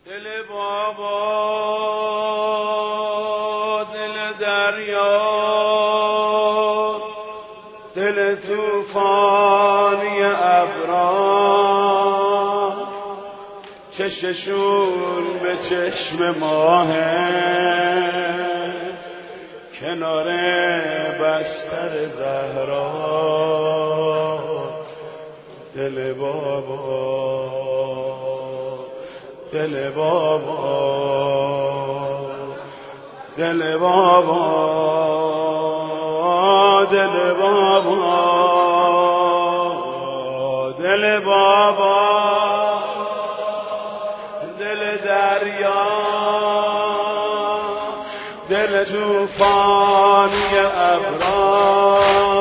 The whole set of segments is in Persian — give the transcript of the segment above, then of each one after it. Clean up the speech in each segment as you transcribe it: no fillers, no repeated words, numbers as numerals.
دل بابا دل دریا، دل توفانی ابرا، چششون به چشم ماهه، کنار بستر زهرا. دل بابا دل بابا دل بابا دل بابا دل بابا، دل دریا، دل توفانی ابرا،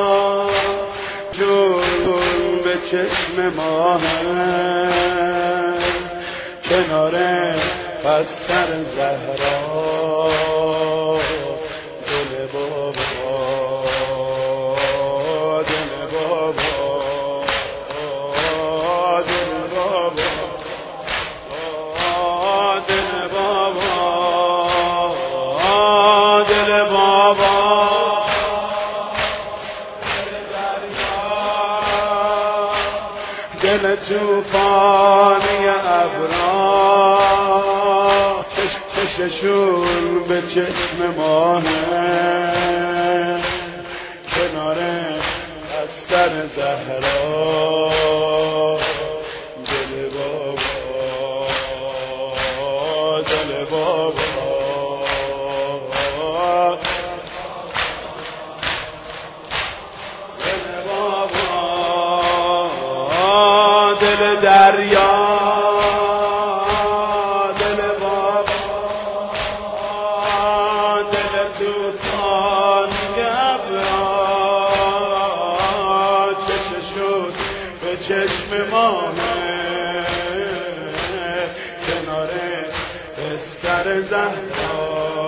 جون به چشم ماهه، کنار بستر زهرا. دل بابا دل بابا دل بابا دل بابا دل بابا، دل توفانی ابرا، چششون به چشم ماهه، کنار بستر زهرا. دل بابا دل بابا دل بابا، دل دریا، دل بابا، دل توفان ابرا، چششون به چشم ماهه، کنار بستر زهرا.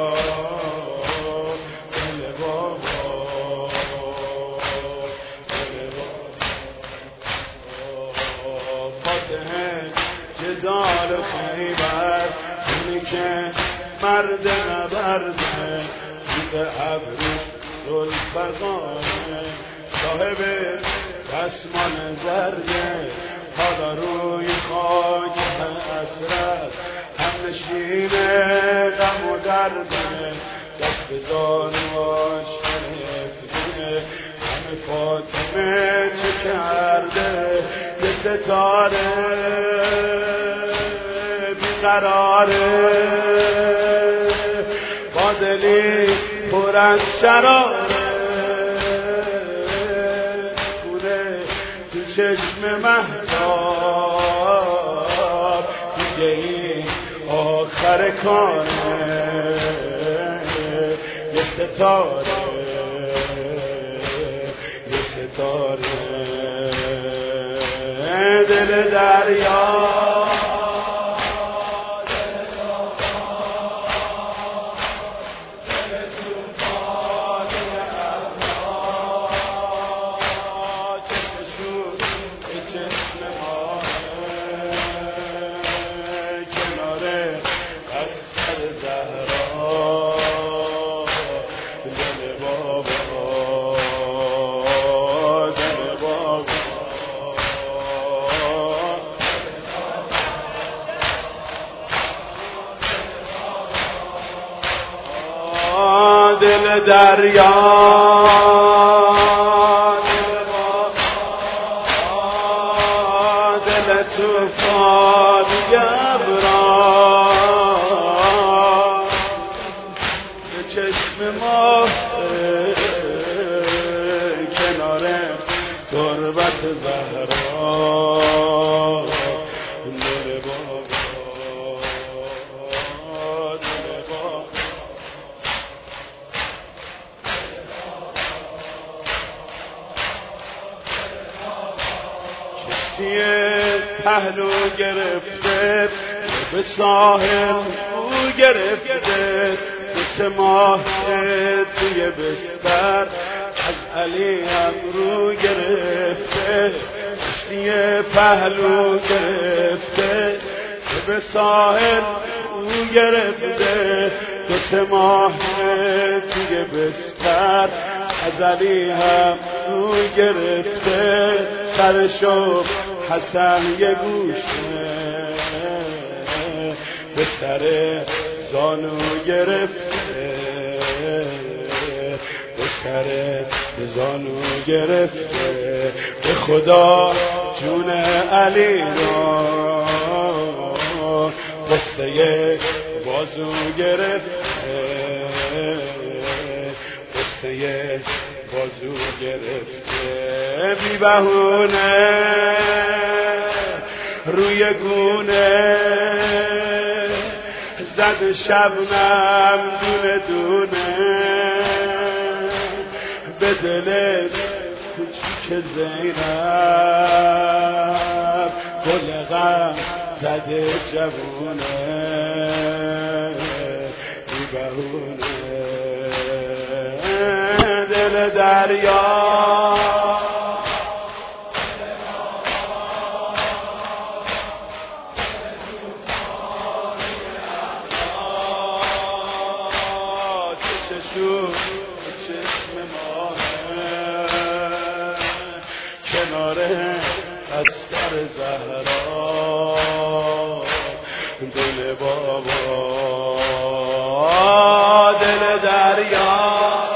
دل بابا دل بابا، فاتح جدال خیبر، اونی که مرد نبرده، جیب ابرو زلفقانه، صاحب دستمان زرده، حالا روی خاک حسرت، هم نشین غم و درده، دست به زانواش گرفته، همه فاطمه چه کرده، یه ستاره بیقراره، با دلی پر از شراره، پوره تو چشم مهتاب، دیگه این آخر کاره، یه ستاره یه ستاره، دل دریا، دل دریا، دل بابا، دل توفان ابرا، به چشم ماه، کنار تربت زهرا. دل بابا دل بابا، پهلو گرفته، به ساحل او گرفته، به 3 ماه توی بستر، از علی ابرو گرفته، کشتی پهلو گرفته، به ساحل او گرفته، 2-3 ماه توی بستر ازلی هم او گرفته، سرشو حسن یه گوشه به سر زانو گرفته، به سر زانو گرفته، به خدا جون علی را قصه بازو گرفته، قصه بازو گرفته، بی بهونه روی گونه زد شبنم دونه دونه، به دل کوچیک زینب گل غم زده جوونه، بی بهونه دل دریا چشم ماه کنار از سر زهرا، دل بابا دل دریا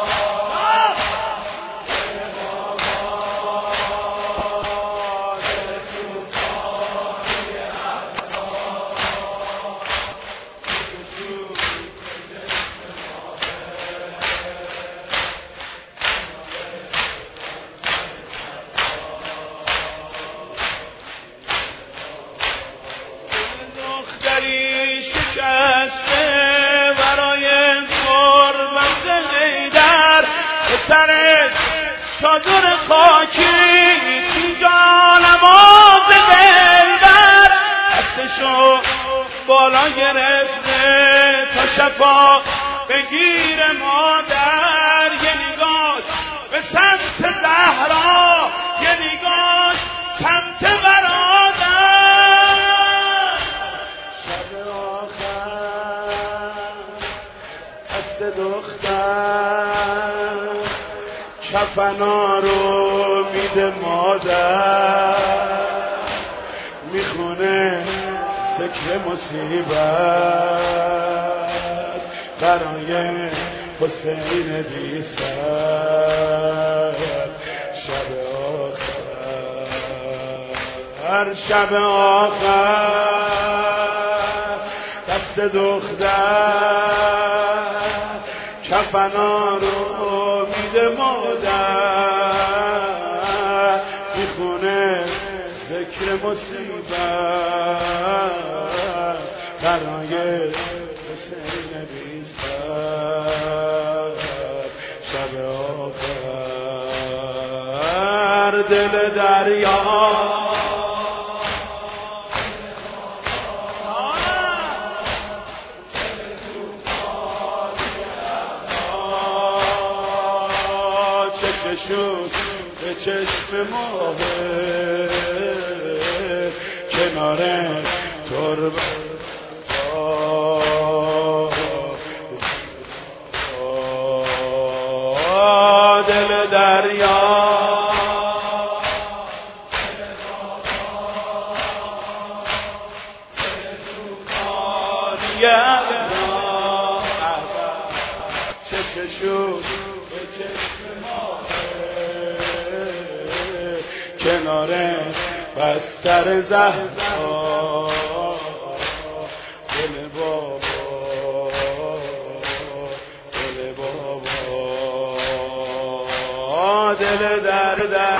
شکسته برای قربت حیدر، سرش چادر خاکی اینجا نماز دلبر، دستشو بالا گرفته تا شفا بگیر مادر، یه نگاش به سمت زهرا، یه نگاش سمت برادر، دختر کفنا رو میده مادر، میخونه ذکر مصیبت برای حسین بی سر، شب آخر شب آخر دست دختر کفنا رو میده مادر، میخونه ذکر مصیبت برای حسین بی سر، شب آخر دل دریا شد به چشم ماهه کنار تربت دل دریا چشم شد به چشم کنار بستر زهرا، دل بابا دل بابا دل در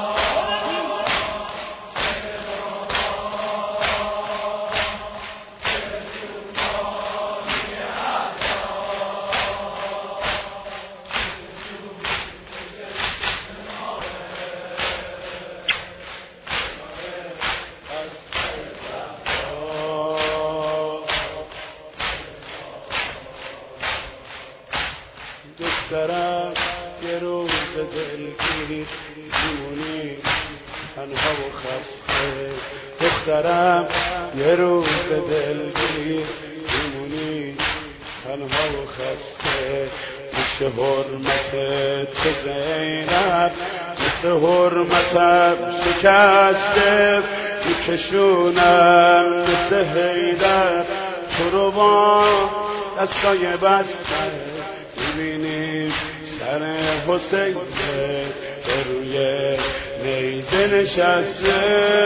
دخترم یه روز دلگیر میمونی تنها و خسته، سرم یه روز دلگیر میمونی تنها و خسته، مثل حرمت تو زینب، مثل حرمتم شکسته، میکشونم مثل حیدر تو رو با دستای بسته، میبینیم سر حسین به روی نیزه نشسته.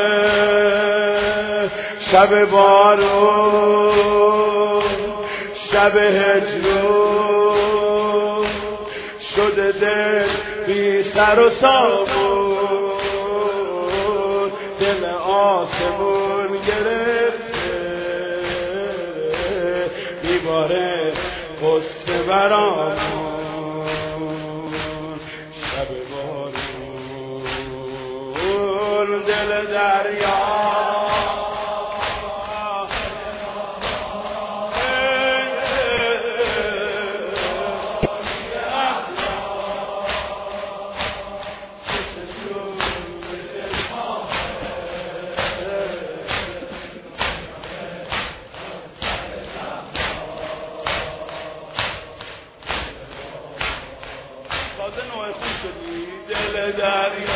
شب بارون شب هجرون شده دل بی سر و سامون، دل آسمون گرفته میباره قصه برامون. شب بارون دل دریا تازه نوع خوش شدی، دل دریا